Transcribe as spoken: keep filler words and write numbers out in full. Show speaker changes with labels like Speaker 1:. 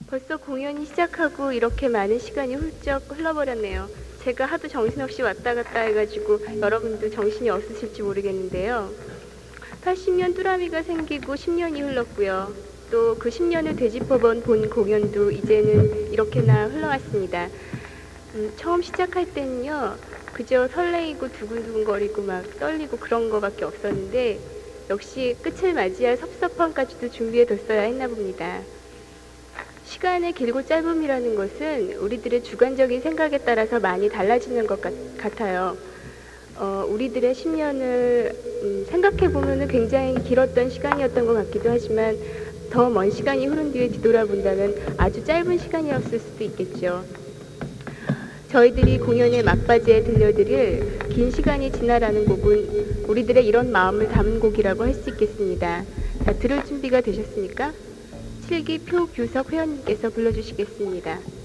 Speaker 1: 벌써 공연이 시작하고 이렇게 많은 시간이 훌쩍 흘러버렸네요. 제가 하도 정신없이 왔다 갔다 해가지고 여러분도 정신이 없으실지 모르겠는데요. 팔십 년 뚜라미가 생기고 십 년이 흘렀고요. 또 그 십 년을 되짚어본 본 공연도 이제는 이렇게나 흘러왔습니다. 음, 처음 시작할 때는요, 그저 설레이고 두근두근거리고 막 떨리고 그런 거밖에 없었는데 역시 끝을 맞이할 섭섭함까지도 준비해뒀어야 했나 봅니다. 시간의 길고 짧음이라는 것은 우리들의 주관적인 생각에 따라서 많이 달라지는 것 같, 같아요. 어, 우리들의 십 년을 음, 생각해보면 굉장히 길었던 시간이었던 것 같기도 하지만 더 먼 시간이 흐른 뒤에 뒤돌아본다면 아주 짧은 시간이었을 수도 있겠죠. 저희들이 공연의 막바지에 들려드릴 긴 시간이 지나라는 곡은 우리들의 이런 마음을 담은 곡이라고 할 수 있겠습니다. 자, 들을 준비가 되셨습니까? 칠기 표규석 회원님께서 불러주시겠습니다.